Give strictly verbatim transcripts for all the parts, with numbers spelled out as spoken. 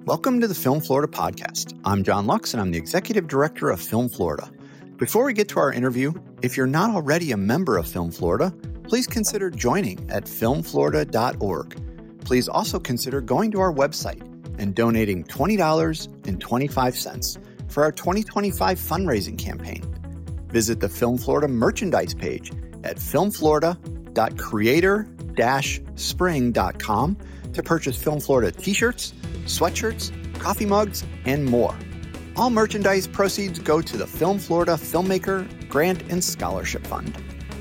Welcome to the Film Florida podcast. I'm John Lux, and I'm the Executive Director of Film Florida. Before we get to our interview, if you're not already a member of Film Florida, please consider joining at film florida dot org. Please also consider going to our website and donating twenty dollars and twenty-five cents for our twenty twenty-five fundraising campaign. Visit the Film Florida merchandise page at film florida dot creator dash spring dot com to purchase Film Florida t-shirts, sweatshirts, coffee mugs, and more. All merchandise proceeds go to the Film Florida Filmmaker Grant and Scholarship Fund.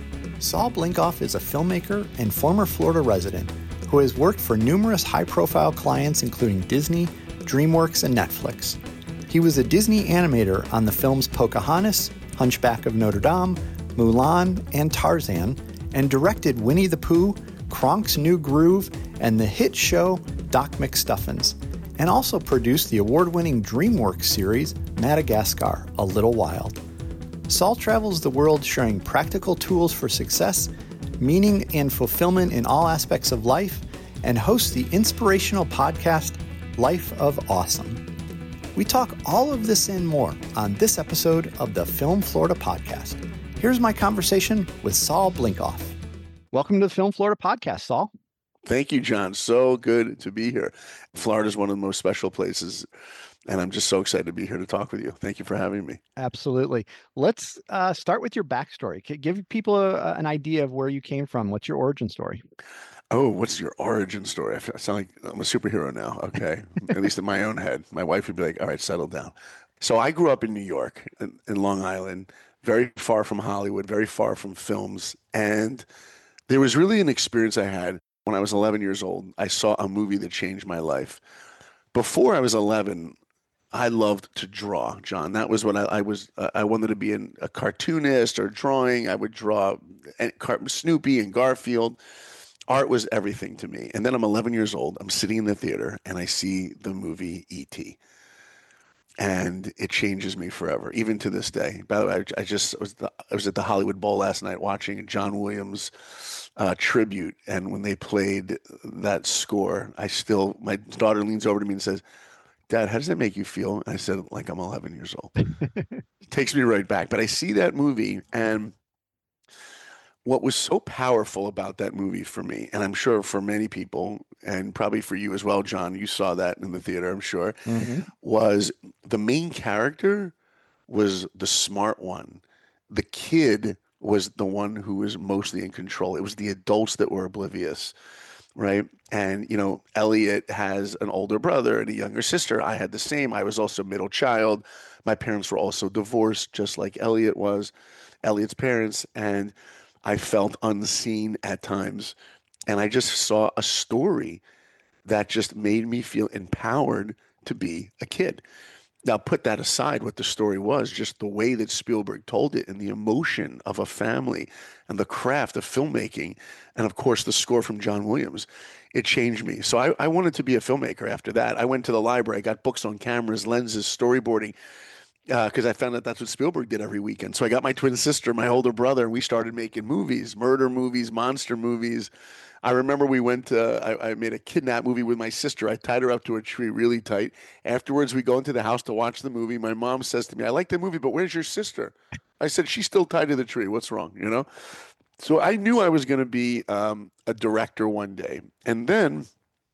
Saul Blinkoff is a filmmaker and former Florida resident who has worked for numerous high-profile clients including Disney, DreamWorks, and Netflix. He was a Disney animator on the films Pocahontas, Hunchback of Notre Dame, Mulan, and Tarzan, and directed Winnie the Pooh, Kronk's New Groove, and the hit show Doc McStuffins, and also produced the award-winning DreamWorks series Madagascar, A Little Wild. Saul travels the world sharing practical tools for success, meaning and fulfillment in all aspects of life, and hosts the inspirational podcast Life of Awesome. We talk all of this and more on this episode of the Film Florida podcast. Here's my conversation with Saul Blinkoff. Welcome to the Film Florida podcast, Saul. Thank you, John. So good to be here. Florida is one of the most special places, and I'm just so excited to be here to talk with you. Thank you for having me. Absolutely. Let's uh, start with your backstory. Give people a, an idea of where you came from. What's your origin story? Oh, what's your origin story? I sound like I'm a superhero now. Okay. At least in my own head. My wife would be like, all right, settle down. So I grew up in New York, in, in Long Island, very far from Hollywood, very far from films. And there was really an experience I had when I was eleven years old. I saw a movie that changed my life. Before I was eleven, I loved to draw, John. That was what I, I was. Uh, I wanted to be an, a cartoonist or drawing. I would draw Snoopy and Garfield. Art was everything to me. And then I'm eleven years old. I'm sitting in the theater and I see the movie E T And it changes me forever, even to this day. By the way, I, I just I was, the, I was at the Hollywood Bowl last night watching John Williams' uh, tribute. And when they played that score, I still, my daughter leans over to me and says, Dad, how does that make you feel? And I said, like I'm eleven years old. It takes me right back. But I see that movie, and what was so powerful about that movie for me, and I'm sure for many people, and probably for you as well, John, you saw that in the theater, I'm sure, mm-hmm. was the main character was the smart one. The kid was the one who was mostly in control. It was the adults that were oblivious, right? And, you know, Elliot has an older brother and a younger sister. I had the same. I was also middle child. My parents were also divorced, just like Elliot was, Elliot's parents. And I felt unseen at times. And I just saw a story that just made me feel empowered to be a kid. Now, put that aside, what the story was, just the way that Spielberg told it and the emotion of a family and the craft of filmmaking. And of course, the score from John Williams, it changed me. So I, I wanted to be a filmmaker after that. I went to the library, I got books on cameras, lenses, storyboarding, because uh, I found out that's what Spielberg did every weekend. So I got my twin sister, my older brother, and we started making movies, murder movies, monster movies. I remember we went to, I, I made a kidnap movie with my sister. I tied her up to a tree really tight. Afterwards, we go into the house to watch the movie. My mom says to me, I like the movie, but where's your sister? I said, she's still tied to the tree. What's wrong? You know? So I knew I was going to be um, a director one day. And then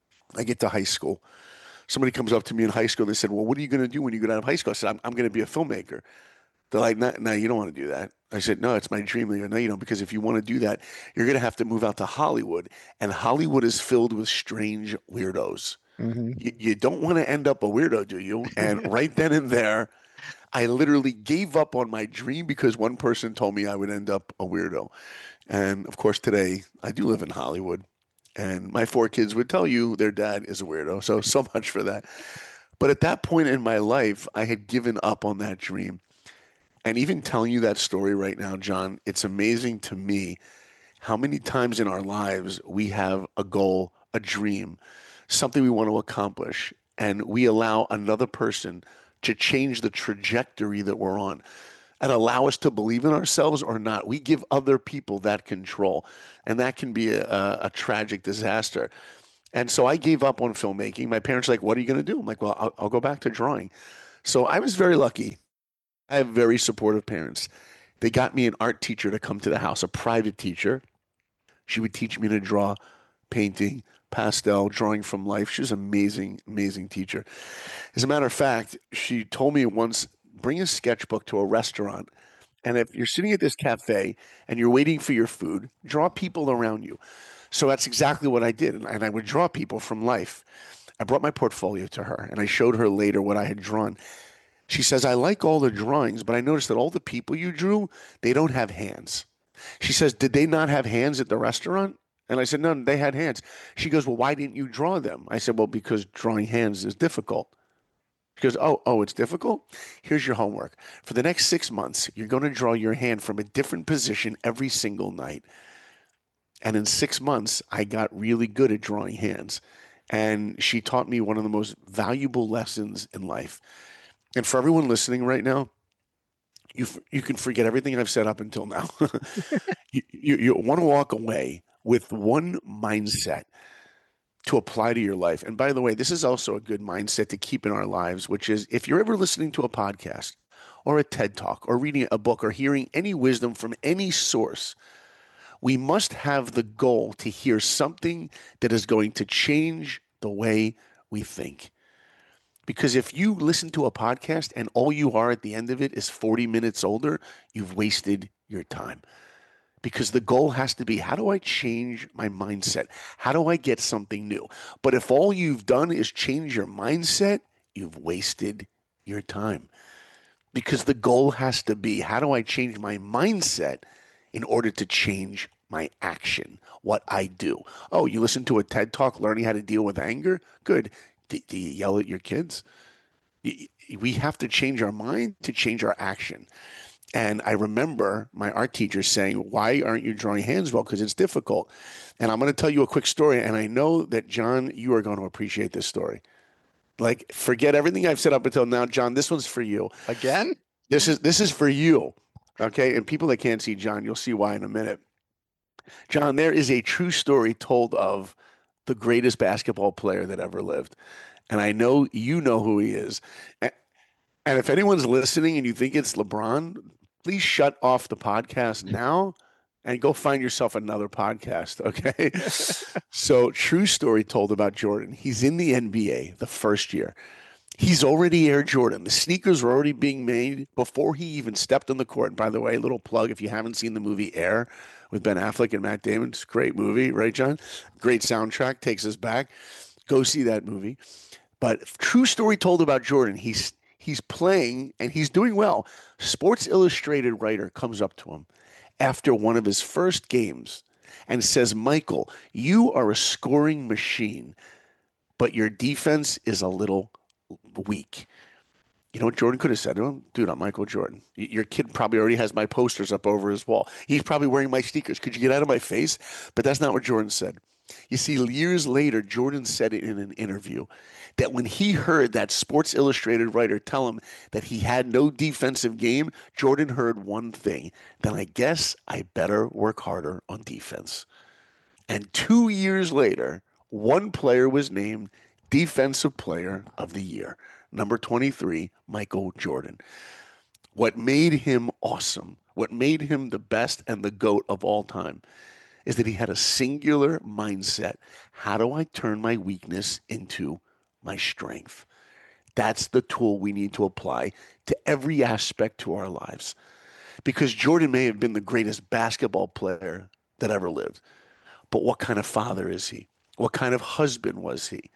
I get to high school. Somebody comes up to me in high school and they said, well, what are you going to do when you get out of high school? I said, I'm, I'm going to be a filmmaker. They're like, no, no, you don't want to do that. I said, no, it's my dream. They go, no, you don't, because if you want to do that, you're going to have to move out to Hollywood. And Hollywood is filled with strange weirdos. Mm-hmm. You, you don't want to end up a weirdo, do you? And right then and there, I literally gave up on my dream because one person told me I would end up a weirdo. And of course, today I do live in Hollywood. And my four kids would tell you their dad is a weirdo. So, so much for that. But at that point in my life, I had given up on that dream. And even telling you that story right now, John, it's amazing to me how many times in our lives we have a goal, a dream, something we want to accomplish, and we allow another person to change the trajectory that we're on and allow us to believe in ourselves or not. We give other people that control, and that can be a, a, a tragic disaster. And so I gave up on filmmaking. My parents were like, what are you going to do? I'm like, well, I'll, I'll go back to drawing. So I was very lucky. I have very supportive parents. They got me an art teacher to come to the house, a private teacher. She would teach me to draw, painting, pastel, drawing from life. She was an amazing, amazing teacher. As a matter of fact, she told me once, bring a sketchbook to a restaurant. And if you're sitting at this cafe and you're waiting for your food, draw people around you. So that's exactly what I did. And, and I would draw people from life. I brought my portfolio to her and I showed her later what I had drawn. She says, I like all the drawings, but I noticed that all the people you drew, they don't have hands. She says, did they not have hands at the restaurant? And I said, no, they had hands. She goes, well, why didn't you draw them? I said, well, because drawing hands is difficult. She goes, oh, oh, it's difficult? Here's your homework. For the next six months, you're going to draw your hand from a different position every single night. And in six months, I got really good at drawing hands. And she taught me one of the most valuable lessons in life. And for everyone listening right now, you you can forget everything I've said up until now. you, you, you want to walk away with one mindset to apply to your life. And by the way, this is also a good mindset to keep in our lives, which is if you're ever listening to a podcast or a TED Talk or reading a book or hearing any wisdom from any source, we must have the goal to hear something that is going to change the way we think. Because if you listen to a podcast and all you are at the end of it is forty minutes older, you've wasted your time. Because the goal has to be, how do I change my mindset? How do I get something new? But if all you've done is change your mindset, you've wasted your time. Because the goal has to be, how do I change my mindset in order to change my action, what I do? Oh, you listen to a TED Talk learning how to deal with anger? Good. Do, do you yell at your kids? We have to change our mind to change our action. And I remember my art teacher saying, why aren't you drawing hands well? Because it's difficult. And I'm going to tell you a quick story. And I know that, John, you are going to appreciate this story. Like, forget everything I've said up until now. John, this one's for you. Again? This is this is for you. Okay? And people that can't see John, you'll see why in a minute. John, there is a true story told of the greatest basketball player that ever lived. And I know you know who he is. And if anyone's listening and you think it's LeBron, please shut off the podcast now and go find yourself another podcast, okay? So, true story told about Jordan. He's in the N B A the first year. He's already Air Jordan. The sneakers were already being made before he even stepped on the court. And by the way, little plug, if you haven't seen the movie Air with Ben Affleck and Matt Damon, it's a great movie, right, John? Great soundtrack, takes us back. Go see that movie. But true story told about Jordan. He's he's playing and he's doing well. Sports Illustrated writer comes up to him after one of his first games and says, Michael, you are a scoring machine, but your defense is a little weak. You know what Jordan could have said to him? Dude, I'm Michael Jordan. Your kid probably already has my posters up over his wall. He's probably wearing my sneakers. Could you get out of my face? But that's not what Jordan said. You see, years later, Jordan said it in an interview that when he heard that Sports Illustrated writer tell him that he had no defensive game, Jordan heard one thing. Then I guess I better work harder on defense. And two years later, one player was named Defensive Player of the Year. Number twenty-three, Michael Jordan. What made him awesome, what made him the best and the GOAT of all time, is that he had a singular mindset. How do I turn my weakness into my strength? That's the tool we need to apply to every aspect to our lives. Because Jordan may have been the greatest basketball player that ever lived, but what kind of father is he? What kind of husband was he?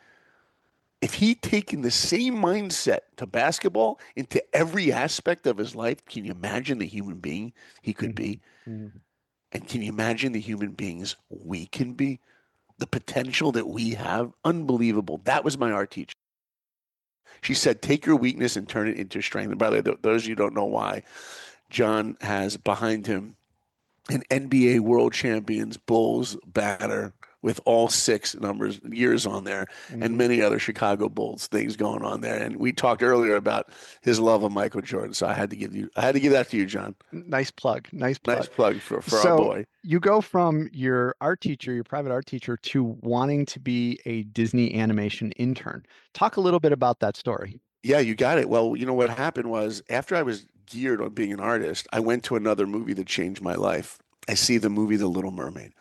If he'd taken the same mindset to basketball into every aspect of his life, can you imagine the human being he could be? Mm-hmm. And can you imagine the human beings we can be? The potential that we have? Unbelievable. That was my art teacher. She said, take your weakness and turn it into strength. And by the way, those of you who don't know why, John has behind him an N B A world champions Bulls banner with all six numbers years on there, Mm-hmm. and many other Chicago Bulls things going on there. And we talked earlier about his love of Michael Jordan, so I had to give you I had to give that to you, John. Nice plug. Nice Nice plug. plug for for our So boy. you go from your art teacher, your private art teacher, to wanting to be a Disney animation intern. Talk a little bit about that story. Yeah, you got it. Well, you know what happened was after I was geared on being an artist, I went to another movie that changed my life. I see the movie The Little Mermaid,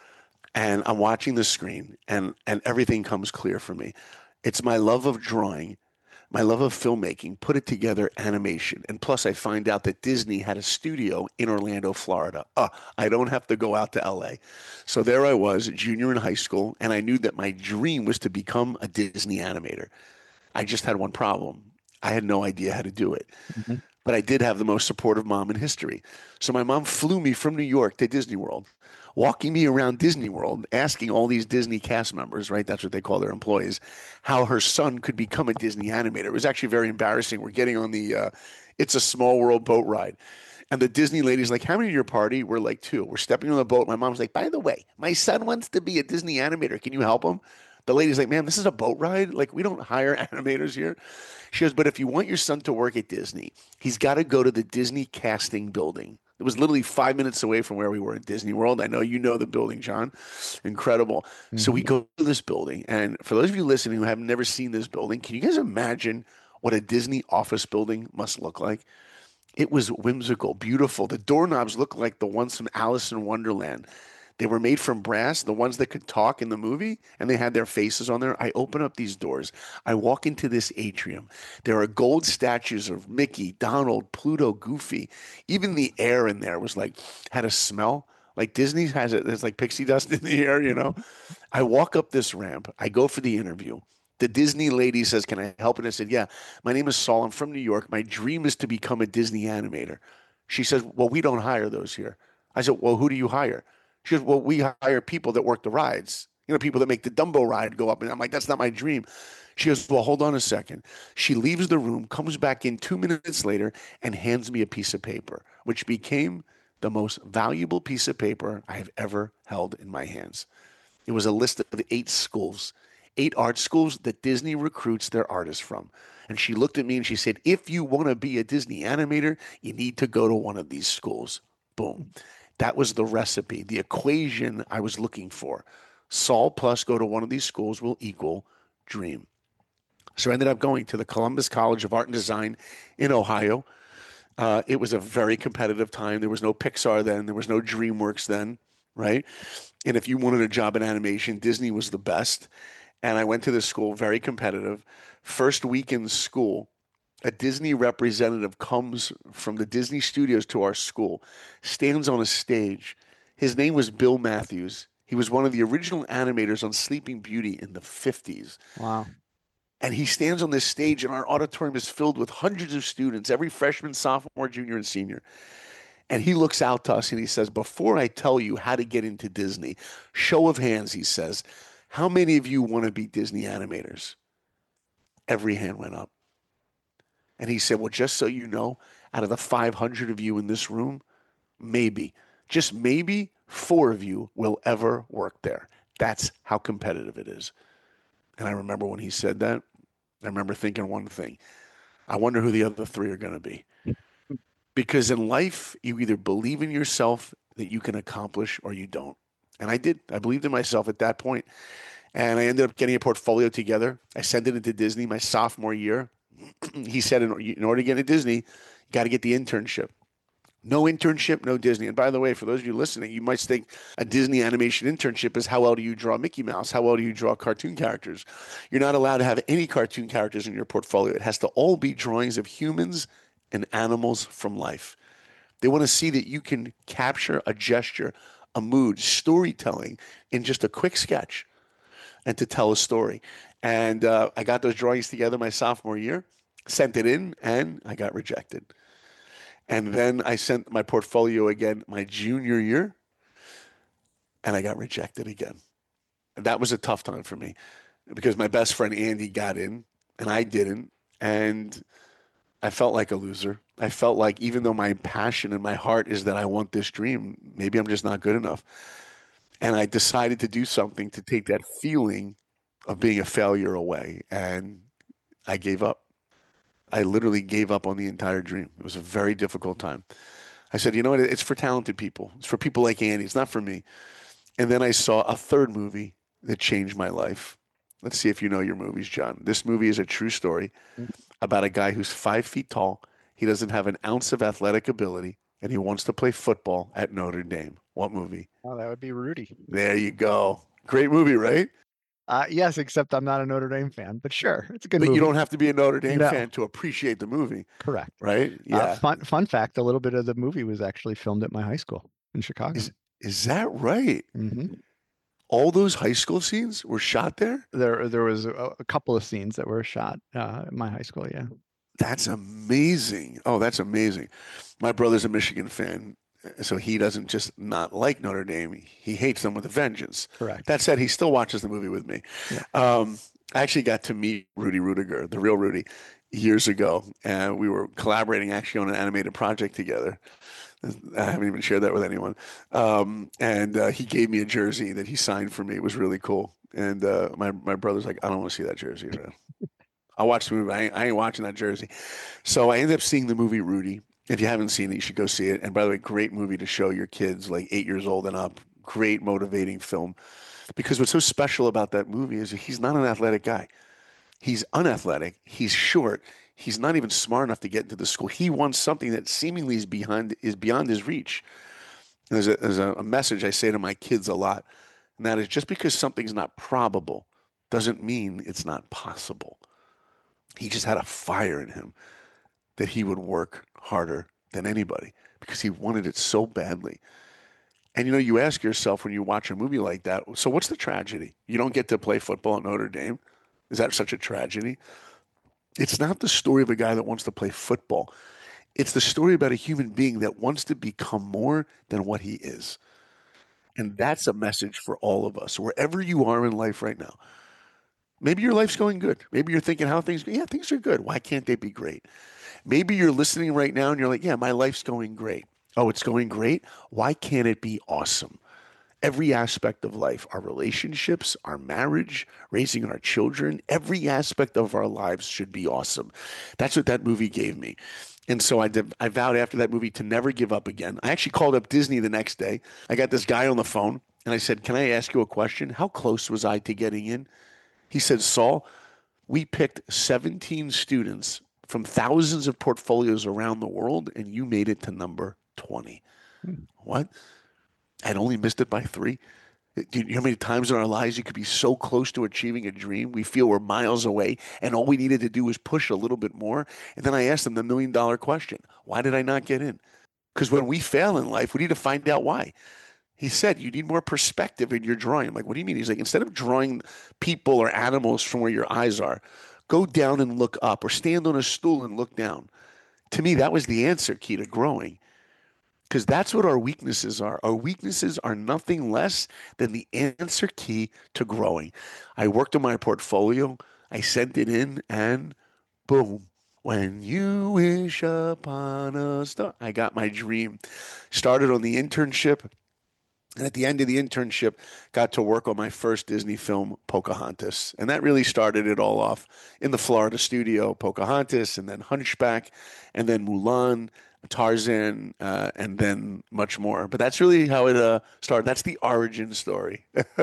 and I'm watching the screen, and and everything comes clear for me. It's my love of drawing, my love of filmmaking, put it together animation. And plus, I find out that Disney had a studio in Orlando, Florida. Uh, I don't have to go out to L A. So there I was, junior in high school, and I knew that my dream was to become a Disney animator. I just had one problem. I had no idea how to do it. Mm-hmm. But I did have the most supportive mom in history. So my mom flew me from New York to Disney World, walking me around Disney World, asking all these Disney cast members, right? That's what they call their employees, how her son could become a Disney animator. It was actually very embarrassing. We're getting on the uh, It's a Small World boat ride. And the Disney lady's like, how many in your party? We're like two. We're stepping on the boat. My mom's like, by the way, my son wants to be a Disney animator. Can you help him? The lady's like, ma'am, this is a boat ride. Like, we don't hire animators here. She goes, but if you want your son to work at Disney, he's got to go to the Disney casting building. It was literally five minutes away from where we were at Disney World. I know you know the building, John. Incredible. Mm-hmm. So we go to this building. And for those of you listening who have never seen this building, can you guys imagine what a Disney office building must look like? It was whimsical, beautiful. The doorknobs looked like the ones from Alice in Wonderland. They were made from brass, the ones that could talk in the movie, and they had their faces on there. I open up these doors. I walk into this atrium. There are gold statues of Mickey, Donald, Pluto, Goofy. Even the air in there was like, had a smell. Like Disney has it, there's like pixie dust in the air, you know? I walk up this ramp. I go for the interview. The Disney lady says, can I help? And I said, yeah, my name is Saul. I'm from New York. My dream is to become a Disney animator. She says, well, we don't hire those here. I said, well, who do you hire? She goes, well, we hire people that work the rides, you know, people that make the Dumbo ride go up. And I'm like, that's not my dream. She goes, well, hold on a second. She leaves the room, comes back in two minutes later, and hands me a piece of paper, which became the most valuable piece of paper I have ever held in my hands. It was a list of eight schools, eight art schools that Disney recruits their artists from. And she looked at me and she said, if you want to be a Disney animator, you need to go to one of these schools. Boom. That was the recipe, the equation I was looking for. Saul plus go to one of these schools will equal dream. So I ended up going to the Columbus College of Art and Design in Ohio. Uh, it was a very competitive time. There was no Pixar then. There was no DreamWorks then, right? And if you wanted a job in animation, Disney was the best. And I went to this school, very competitive. First week in school, a Disney representative comes from the Disney studios to our school, stands on a stage. His name was Bill Matthews. He was one of the original animators on Sleeping Beauty in the fifties. Wow. And he stands on this stage, and our auditorium is filled with hundreds of students, every freshman, sophomore, junior, and senior. And he looks out to us and he says, before I tell you how to get into Disney, show of hands, he says, how many of you want to be Disney animators? Every hand went up. And he said, well, just so you know, out of the five hundred of you in this room, maybe, just maybe four of you will ever work there. That's how competitive it is. And I remember when he said that, I remember thinking one thing. I wonder who the other three are going to be. Because in life, you either believe in yourself that you can accomplish or you don't. And I did. I believed in myself at that point. And I ended up getting a portfolio together. I sent it into Disney my sophomore year. He said, in, in order to get into Disney, you got to get the internship. No internship, no Disney. And by the way, for those of you listening, you might think a Disney animation internship is how well do you draw Mickey Mouse? How well do you draw cartoon characters? You're not allowed to have any cartoon characters in your portfolio. It has to all be drawings of humans and animals from life. They want to see that you can capture a gesture, a mood, storytelling in just a quick sketch and to tell a story. And uh, I got those drawings together my sophomore year, sent it in, and I got rejected. And then I sent my portfolio again my junior year, and I got rejected again. And that was a tough time for me because my best friend Andy got in, and I didn't. And I felt like a loser. I felt like even though my passion and my heart is that I want this dream, maybe I'm just not good enough. And I decided to do something to take that feeling of being a failure away. And I gave up. I literally gave up on the entire dream. It was a very difficult time. I said, you know what? It's for talented people. It's for people like Andy. It's not for me. And then I saw a third movie that changed my life. Let's see if you know your movies, John. This movie is a true story about a guy who's five feet tall. He doesn't have an ounce of athletic ability, and he wants to play football at Notre Dame. What movie? Oh, that would be Rudy. There you go. Great movie, right? Uh, yes, except I'm not a Notre Dame fan, but sure, it's a good But movie. you don't have to be a Notre Dame No. fan to appreciate the movie, Correct. right? Yeah. Uh, fun fun fact: a little bit of the movie was actually filmed at my high school in Chicago. Is is that right? hmm All those high school scenes were shot there? There there was a, a couple of scenes that were shot uh, at my high school. Yeah. That's amazing. Oh, that's amazing. My brother's a Michigan fan, so he doesn't just not like Notre Dame. He hates them with a vengeance. Correct. That said, he still watches the movie with me. Yeah. Um, I actually got to meet Rudy Rudiger, the real Rudy, years ago, and we were collaborating actually on an animated project together. I haven't even shared that with anyone. Um, and uh, he gave me a jersey that he signed for me. It was really cool. And uh, my my brother's like, I don't want to see that jersey. Man. I'll watch the movie. I ain't, I ain't watching that jersey. So I ended up seeing the movie Rudy. If you haven't seen it, you should go see it. And by the way, great movie to show your kids like eight years old and up. Great motivating film. Because what's so special about that movie is he's not an athletic guy. He's unathletic. He's short. He's not even smart enough to get into the school. He wants something that seemingly is behind is beyond his reach. And there's a, there's a, a message I say to my kids a lot, and that is just because something's not probable doesn't mean it's not possible. He just had a fire in him that he would work harder than anybody because he wanted it so badly. And you know, you ask yourself when you watch a movie like that, so what's the tragedy? You don't get to play football at Notre Dame? Is that such a tragedy? It's not the story of a guy that wants to play football. It's the story about a human being that wants to become more than what he is. And that's a message for all of us, wherever you are in life right now. Maybe your life's going good. Maybe you're thinking how things, yeah, things are good. Why can't they be great? Maybe you're listening right now and you're like, yeah, my life's going great. Oh, it's going great? Why can't it be awesome? Every aspect of life, our relationships, our marriage, raising our children, every aspect of our lives should be awesome. That's what that movie gave me. And so I, did, I vowed after that movie to never give up again. I actually called up Disney the next day. I got this guy on the phone and I said, can I ask you a question? How close was I to getting in? He said, Saul, we picked seventeen students from thousands of portfolios around the world, and you made it to number twenty. Hmm. What? I'd only missed it by three? Do you know how many times in our lives you could be so close to achieving a dream? We feel we're miles away, and all we needed to do was push a little bit more. And then I asked him the million-dollar question. Why did I not get in? Because when we fail in life, we need to find out why. He said, you need more perspective in your drawing. I'm like, what do you mean? He's like, instead of drawing people or animals from where your eyes are, go down and look up or stand on a stool and look down. To me, that was the answer key to growing because that's what our weaknesses are. Our weaknesses are nothing less than the answer key to growing. I worked on my portfolio. I sent it in and boom. When you wish upon a star, I got my dream. Started on the internship. And at the end of the internship, got to work on my first Disney film, Pocahontas. And that really started it all off in the Florida studio, Pocahontas, and then Hunchback, and then Mulan, Tarzan, uh, and then much more. But that's really how it uh, started. That's the origin story.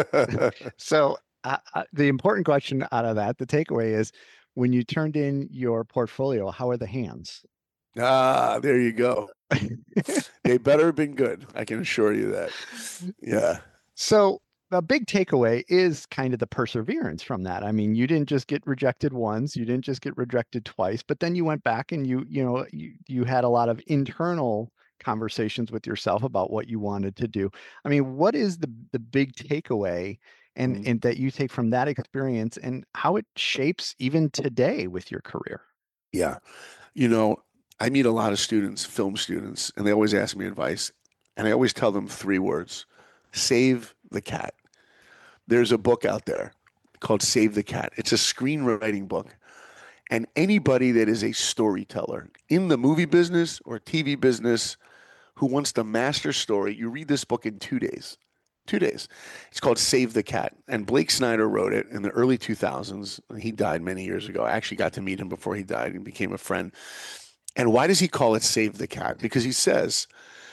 So uh, uh, the important question out of that, the takeaway is, when you turned in your portfolio, how are the hands? Ah, there you go. They better have been good. I can assure you that. Yeah. So the big takeaway is kind of the perseverance from that. I mean, you didn't just get rejected once, you didn't just get rejected twice, but then you went back and you, you know, you, you had a lot of internal conversations with yourself about what you wanted to do. I mean, what is the the big takeaway and, mm-hmm. and that you take from that experience and how it shapes even today with your career? Yeah. You know, I meet a lot of students, film students, and they always ask me advice. And I always tell them three words: save the cat. There's a book out there called Save the Cat. It's a screenwriting book. And anybody that is a storyteller in the movie business or T V business who wants to master story, you read this book in two days. Two days. It's called Save the Cat. And Blake Snyder wrote it in the early two thousands. He died many years ago. I actually got to meet him before he died and became a friend. And why does he call it Save the Cat? Because he says,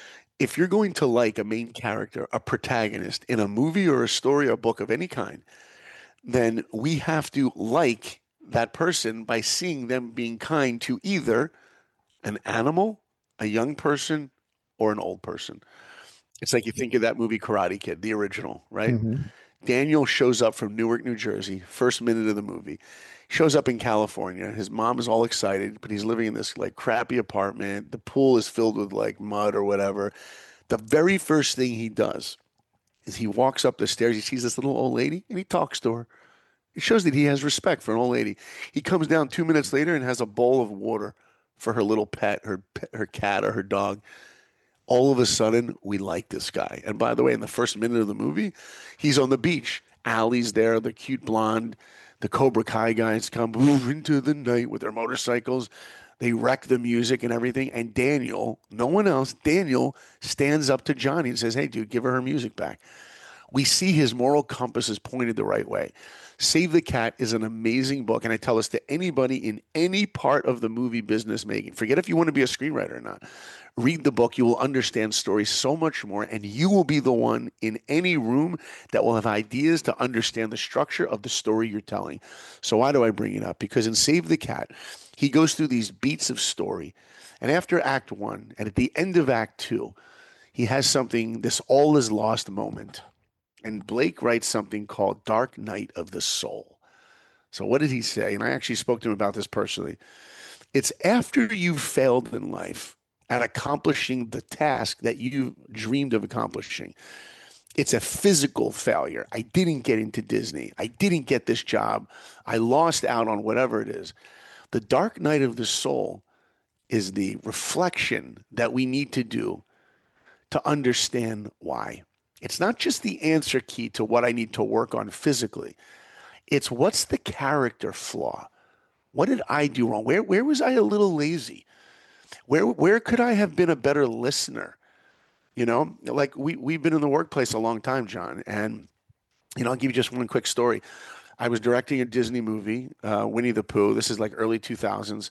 if you're going to like a main character, a protagonist in a movie or a story or book of any kind, then we have to like that person by seeing them being kind to either an animal, a young person, or an old person. It's like you think of that movie Karate Kid, the original, right? Mhm. Daniel shows up from Newark, New Jersey, first minute of the movie. Shows up in California. His mom is all excited, but he's living in this like crappy apartment. The pool is filled with like mud or whatever. The very first thing he does is he walks up the stairs. He sees this little old lady and he talks to her. It shows that he has respect for an old lady. He comes down two minutes later and has a bowl of water for her little pet, her her cat or her dog. All of a sudden, we like this guy. And by the way, in the first minute of the movie, he's on the beach. Allie's there, the cute blonde. The Cobra Kai guys come move into the night with their motorcycles. They wreck the music and everything. And Daniel, no one else, Daniel stands up to Johnny and says, hey, dude, give her her music back. We see his moral compass is pointed the right way. Save the Cat is an amazing book, and I tell this to anybody in any part of the movie business making. Forget if you want to be a screenwriter or not. Read the book. You will understand stories so much more, and you will be the one in any room that will have ideas to understand the structure of the story you're telling. So why do I bring it up? Because in Save the Cat, he goes through these beats of story, and after Act One, and at the end of Act Two, he has something, this all is lost moment. And Blake writes something called Dark Night of the Soul. So what did he say? And I actually spoke to him about this personally. It's after you've failed in life at accomplishing the task that you dreamed of accomplishing. It's a physical failure. I didn't get into Disney. I didn't get this job. I lost out on whatever it is. The dark night of the soul is the reflection that we need to do to understand why. It's not just the answer key to what I need to work on physically. It's what's the character flaw? What did I do wrong? Where where was I a little lazy? Where where could I have been a better listener? You know, like we we've been in the workplace a long time, John. And you know, I'll give you just one quick story. I was directing a Disney movie, uh, Winnie the Pooh. This is like early two thousands,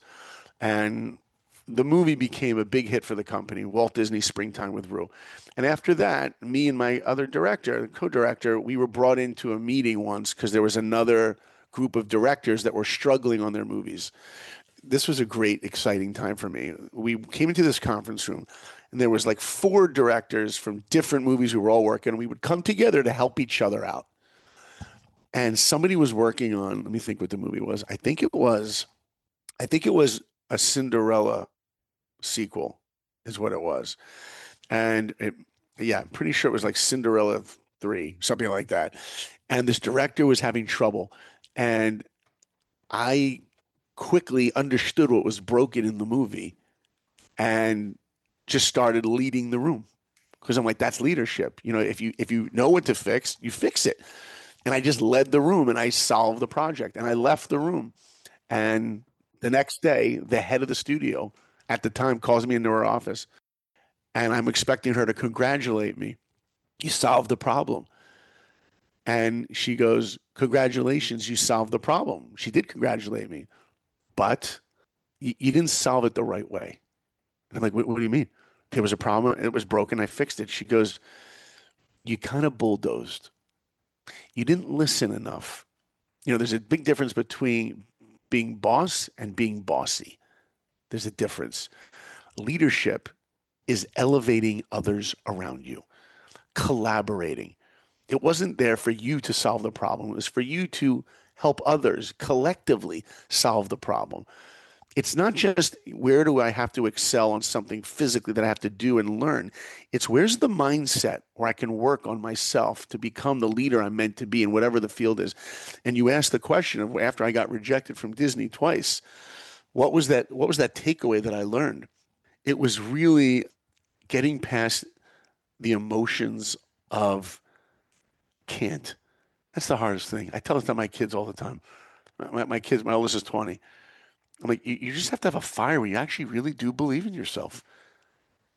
and the movie became a big hit for the company, Walt Disney Springtime with Roo. And after that, me and my other director, co-director, we were brought into a meeting once because there was another group of directors that were struggling on their movies. This was a great, exciting time for me. We came into this conference room, and there was like four directors from different movies who were all working, and we would come together to help each other out. And somebody was working on, let me think what the movie was. I think it was, I think it was a Cinderella sequel is what it was. And it, yeah, I'm pretty sure it was like Cinderella three, something like that. And this director was having trouble. And I quickly understood what was broken in the movie and just started leading the room. Because I'm like, that's leadership. You know, if you if you know what to fix, you fix it. And I just led the room and I solved the project. And I left the room. And the next day, the head of the studio at the time calls me into her office, and I'm expecting her to congratulate me. You solved the problem. And she goes, congratulations, you solved the problem. She did congratulate me, but you, you didn't solve it the right way. And I'm like, what, what do you mean? There was a problem, it was broken, I fixed it. She goes, you kind of bulldozed. You didn't listen enough. You know, there's a big difference between being boss and being bossy. There's a difference. Leadership is elevating others around you, collaborating. It wasn't there for you to solve the problem. It was for you to help others collectively solve the problem. It's not just where do I have to excel on something physically that I have to do and learn. It's where's the mindset where I can work on myself to become the leader I'm meant to be in whatever the field is. And you asked the question of after I got rejected from Disney twice, what was that, what was that takeaway that I learned? It was really getting past the emotions of can't. That's the hardest thing. I tell it to my kids all the time. My, my kids, my oldest is twenty. I'm like, you, you just have to have a fire where you actually really do believe in yourself.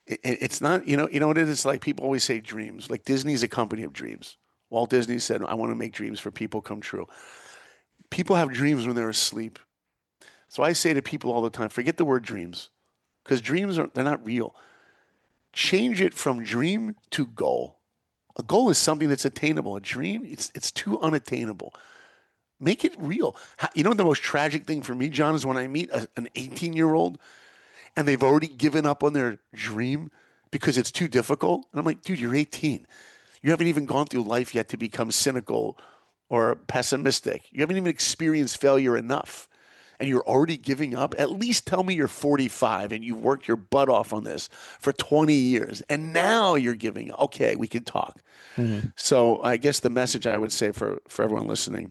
it, it's not, you know, you know what it is? Like people always say dreams. Like Disney's a company of dreams. Walt Disney said, I want to make dreams for people come true. People have dreams when they're asleep. So I say to people all the time, forget the word dreams, because dreams are, they're not real. Change it from dream to goal. A goal is something that's attainable. A dream, it's it's too unattainable. Make it real. You know, the most tragic thing for me, John, is when I meet a, an eighteen-year-old and they've already given up on their dream because it's too difficult. And I'm like, dude, you're eighteen. You haven't even gone through life yet to become cynical or pessimistic. You haven't even experienced failure enough. And you're already giving up. At least tell me you're forty-five and you've worked your butt off on this for twenty years. And now you're giving up. Okay, we can talk. Mm-hmm. So I guess the message I would say for, for everyone listening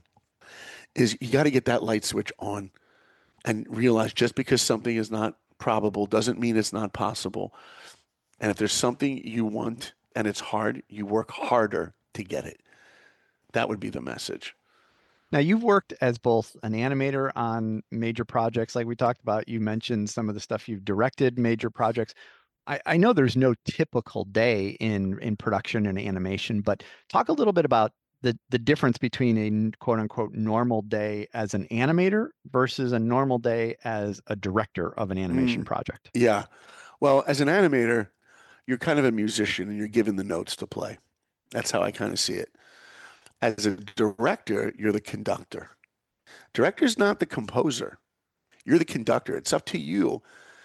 is you got to get that light switch on and realize just because something is not probable doesn't mean it's not possible. And if there's something you want and it's hard, you work harder to get it. That would be the message. Now, you've worked as both an animator on major projects like we talked about. You mentioned some of the stuff you've directed, major projects. I, I know there's no typical day in, in production and animation, but talk a little bit about the, the difference between a quote unquote normal day as an animator versus a normal day as a director of an animation mm, project. Yeah. Well, as an animator, you're kind of a musician and you're given the notes to play. That's how I kind of see it. As a director, you're the conductor. Director's not the composer. You're the conductor. It's up to you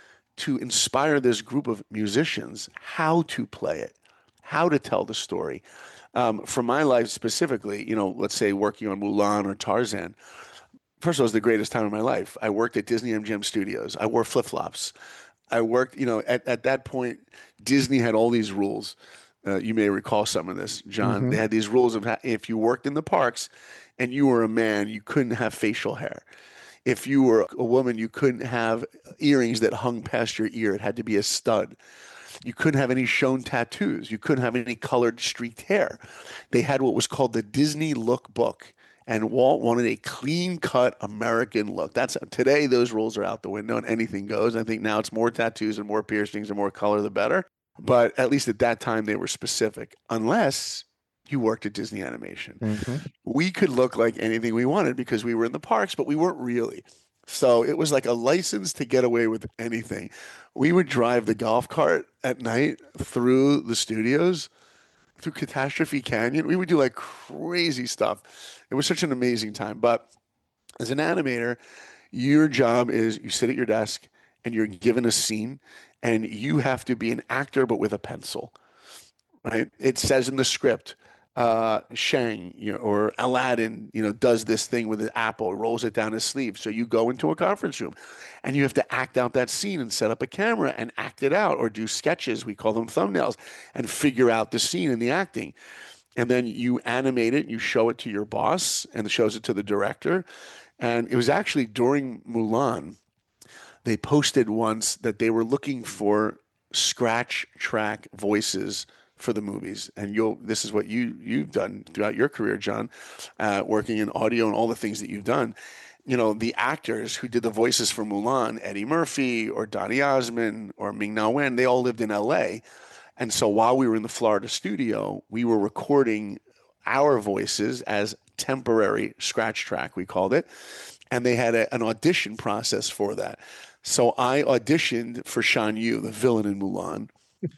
to inspire this group of musicians how to play it, how to tell the story. Um, for my life specifically, you know, let's say working on Mulan or Tarzan, first of all, it was the greatest time of my life. I worked at Disney M G M Studios. I wore flip-flops. I worked, you know, at, at that point, Disney had all these rules. Uh, you may recall some of this, John. Mm-hmm. They had these rules of how, if you worked in the parks and you were a man, you couldn't have facial hair. If you were a woman, you couldn't have earrings that hung past your ear. It had to be a stud. You couldn't have any shown tattoos. You couldn't have any colored streaked hair. They had what was called the Disney Look Book. And Walt wanted a clean-cut American look. That's today, those rules are out the window and anything goes. I think now it's more tattoos and more piercings and more color, the better. But at least at that time, they were specific, unless you worked at Disney Animation. Mm-hmm. We could look like anything we wanted because we were in the parks, but we weren't really. So it was like a license to get away with anything. We would drive the golf cart at night through the studios, through Catastrophe Canyon. We would do like crazy stuff. It was such an amazing time. But as an animator, your job is you sit at your desk and you're given a scene and you have to be an actor, but with a pencil, right? It says in the script, uh, Shang, you know, or Aladdin, you know, does this thing with an apple, rolls it down his sleeve. So you go into a conference room and you have to act out that scene and set up a camera and act it out or do sketches. We call them thumbnails and figure out the scene and the acting. And then you animate it, you show it to your boss and shows it to the director. And it was actually during Mulan, they posted once that they were looking for scratch track voices for the movies. And you'll, this is what you, you've done throughout your career, John, uh, working in audio and all the things that you've done. You know, the actors who did the voices for Mulan, Eddie Murphy or Donny Osmond or Ming-Na Wen, they all lived in L A. And so while we were in the Florida studio, we were recording our voices as temporary scratch track, we called it. And they had a, an audition process for that. So I auditioned for Shan Yu, the villain in Mulan,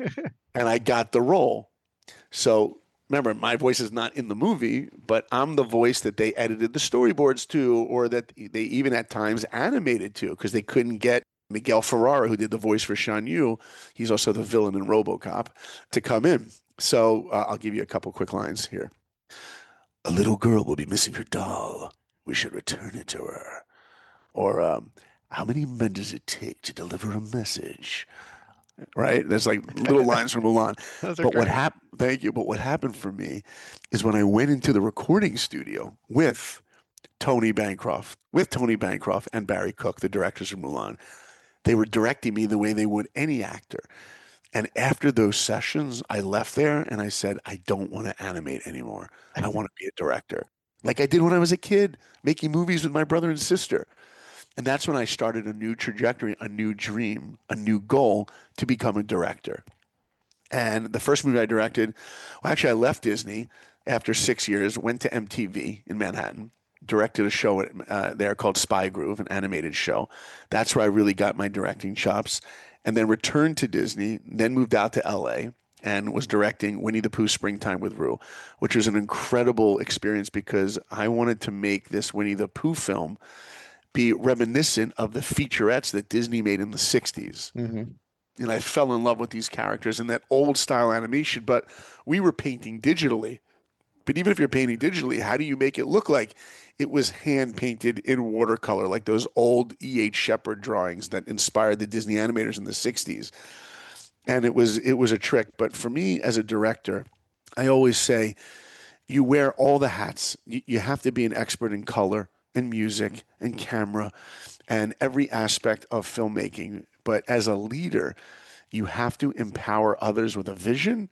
and I got the role. So remember, my voice is not in the movie, but I'm the voice that they edited the storyboards to, or that they even at times animated to, because they couldn't get Miguel Ferrara, who did the voice for Shan Yu. He's also the villain in RoboCop, to come in. So uh, I'll give you a couple quick lines here. A little girl will be missing her doll. We should return it to her. Or, um, how many men does it take to deliver a message? Right? There's like little lines from Mulan. But great. what happened, thank you. But what happened for me is when I went into the recording studio with Tony Bancroft, with Tony Bancroft and Barry Cook, the directors of Mulan, they were directing me the way they would any actor. And after those sessions, I left there and I said, I don't want to animate anymore. I want to be a director. Like I did when I was a kid, making movies with my brother and sister. And that's when I started a new trajectory, a new dream, a new goal to become a director. And the first movie I directed, well, actually, I left Disney after six years, went to M T V in Manhattan, directed a show uh, there called Spy Groove, an animated show. That's where I really got my directing chops. And then returned to Disney, then moved out to L A and was directing Winnie the Pooh Springtime with Rue, which was an incredible experience because I wanted to make this Winnie the Pooh film be reminiscent of the featurettes that Disney made in the sixties. Mm-hmm. And I fell in love with these characters and that old style animation, but we were painting digitally. But even if you're painting digitally, how do you make it look like it was hand painted in watercolor, like those old E H. Shepard drawings that inspired the Disney animators in the sixties? And it was it was a trick. But for me as a director, I always say you wear all the hats. You, you have to be an expert in color and music and camera and every aspect of filmmaking. But as a leader, you have to empower others with a vision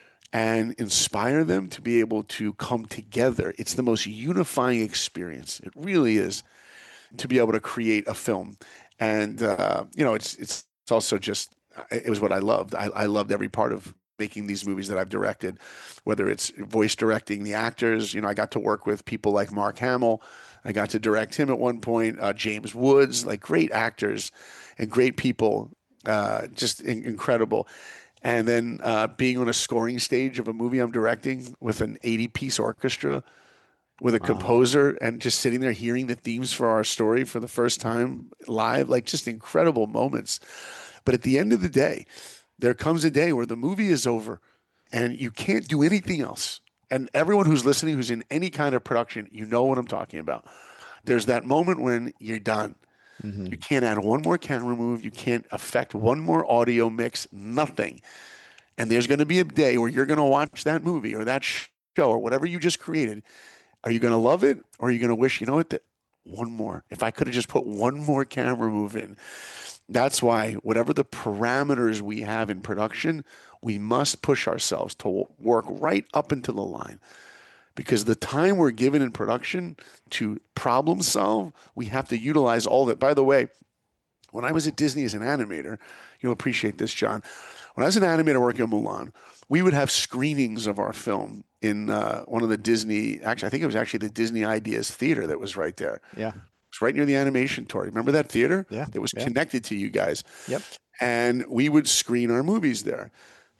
and inspire them to be able to come together. It's the most unifying experience. It really is, to be able to create a film. And, uh, you know, it's, it's it's also just, it was what I loved. I, I loved every part of making these movies that I've directed, whether it's voice directing the actors. You know, I got to work with people like Mark Hamill. I got to direct him at one point, uh, James Woods, like great actors and great people, uh, just in- incredible. And then uh, being on a scoring stage of a movie I'm directing with an eighty-piece orchestra, with a wow. composer, and just sitting there hearing the themes for our story for the first time live, like just incredible moments. But at the end of the day, there comes a day where the movie is over and you can't do anything else. And everyone who's listening, who's in any kind of production, you know what I'm talking about. There's that moment when you're done. Mm-hmm. You can't add one more camera move. You can't affect one more audio mix, nothing. And there's going to be a day where you're going to watch that movie or that show or whatever you just created. Are you going to love it? Or are you going to wish, you know what, that one more, if I could have just put one more camera move in. That's why whatever the parameters we have in production, we must push ourselves to work right up into the line. Because the time we're given in production to problem solve, we have to utilize all that. By the way, when I was at Disney as an animator, you'll appreciate this, John. When I was an animator working on Mulan, we would have screenings of our film in uh, one of the Disney, actually, I think it was actually the Disney Ideas Theater that was right there. Yeah. It's right near the animation tour. Remember that theater? Yeah. That was yeah. connected to you guys. Yep. And we would screen our movies there.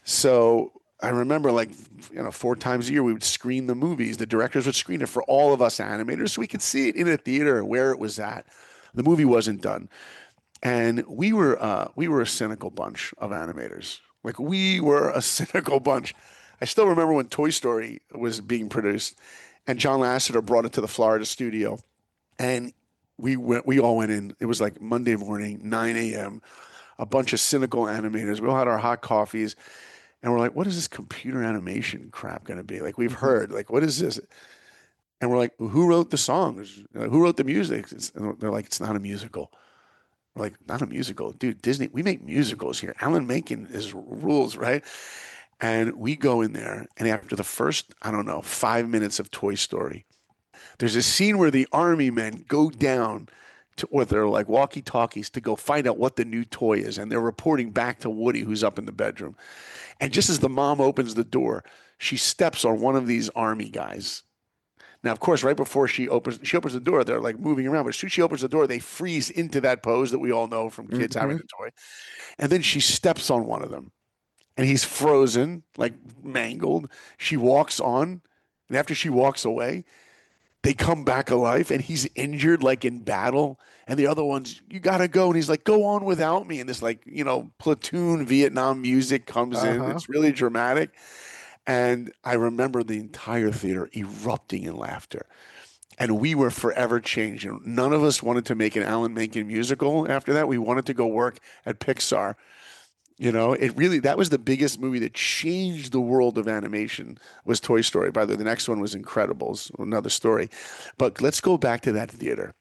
So I remember, like, you know, four times a year we would screen the movies. The directors would screen it for all of us animators so we could see it in a theater where it was at. The movie wasn't done. And we were uh, we were a cynical bunch of animators. Like, we were a cynical bunch. I still remember when Toy Story was being produced and John Lasseter brought it to the Florida studio. And we went, we all went in. It was like Monday morning, nine a.m., a bunch of cynical animators. We all had our hot coffees. And we're like, what is this computer animation crap going to be? Like, we've heard, like, what is this? And we're like, who wrote the songs? Who wrote the music? It's, and they're like, it's not a musical. We're like, not a musical. Dude, Disney, we make musicals here. Alan Menken is rules, right? And we go in there, and after the first, I don't know, five minutes of Toy Story, there's a scene where the army men go down to, with their like walkie-talkies to go find out what the new toy is. And they're reporting back to Woody, who's up in the bedroom. And just as the mom opens the door, she steps on one of these army guys. Now, of course, right before she opens, she opens the door, they're like moving around. But as soon as she opens the door, they freeze into that pose that we all know from kids mm-hmm. having a toy. And then she steps on one of them. And he's frozen, like mangled. She walks on. And after she walks away, they come back alive. And he's injured, like in battle. And the other one's, you got to go. And he's like, go on without me. And this, like, you know, platoon Vietnam music comes uh-huh. in. It's really dramatic. And I remember the entire theater erupting in laughter. And we were forever changed. You know, none of us wanted to make an Alan Menken musical after that. We wanted to go work at Pixar. You know, it really, that was the biggest movie that changed the world of animation was Toy Story. By the way, the next one was Incredibles, another story. But let's go back to that theater.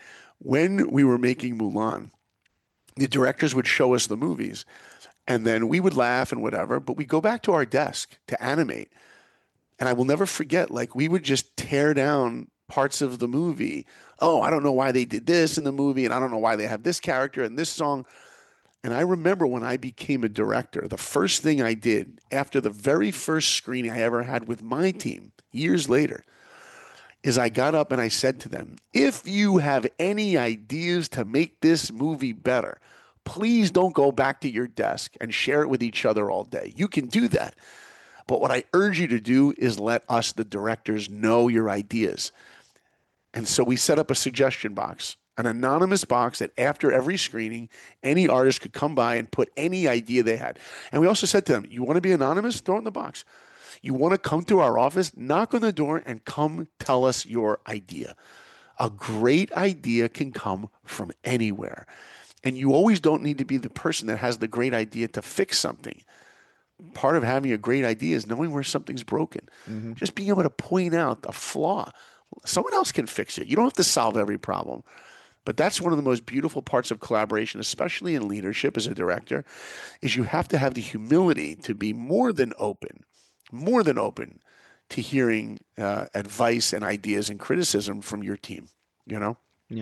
When we were making Mulan, the directors would show us the movies. And then we would laugh and whatever, but we go back to our desk to animate. And I will never forget, like, we would just tear down parts of the movie. Oh, I don't know why they did this in the movie, and I don't know why they have this character and this song. And I remember when I became a director, the first thing I did after the very first screening I ever had with my team years later is I got up and I said to them, if you have any ideas to make this movie better, please don't go back to your desk and share it with each other all day. You can do that. But what I urge you to do is let us, the directors, know your ideas. And so we set up a suggestion box, an anonymous box that after every screening, any artist could come by and put any idea they had. And we also said to them, you want to be anonymous? Throw it in the box. You want to come to our office? Knock on the door and come tell us your idea. A great idea can come from anywhere. And you always don't need to be the person that has the great idea to fix something. Part of having a great idea is knowing where something's broken. Mm-hmm. Just being able to point out a flaw. Someone else can fix it. You don't have to solve every problem. But that's one of the most beautiful parts of collaboration, especially in leadership as a director, is you have to have the humility to be more than open, more than open to hearing uh, advice and ideas and criticism from your team, you know? Yeah.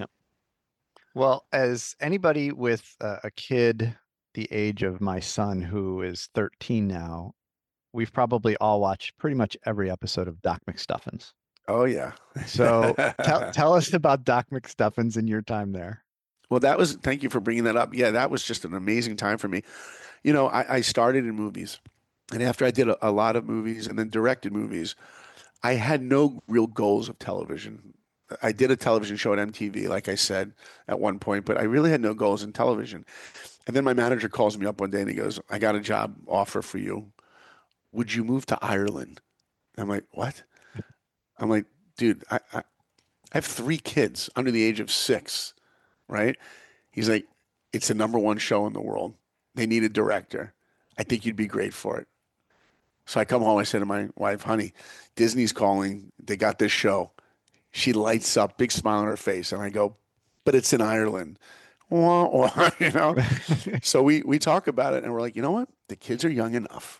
Well, as anybody with uh, a kid the age of my son, who is thirteen now, we've probably all watched pretty much every episode of Doc McStuffins. Oh, yeah. So tell, tell us about Doc McStuffins and your time there. Well, that was, thank you for bringing that up. Yeah, that was just an amazing time for me. You know, I, I started in movies. And after I did a, a lot of movies and then directed movies, I had no real goals of television. I did a television show at M T V, like I said, at one point, but I really had no goals in television. And then my manager calls me up one day and he goes, I got a job offer for you. Would you move to Ireland? I'm like, what? I'm like, dude, I, I, I have three kids under the age of six, right? He's like, it's the number one show in the world. They need a director. I think you'd be great for it. So I come home, I say to my wife, honey, Disney's calling. They got this show. She lights up, big smile on her face. And I go, but it's in Ireland. Wah, wah, you know? So we, we talk about it and we're like, you know what? The kids are young enough.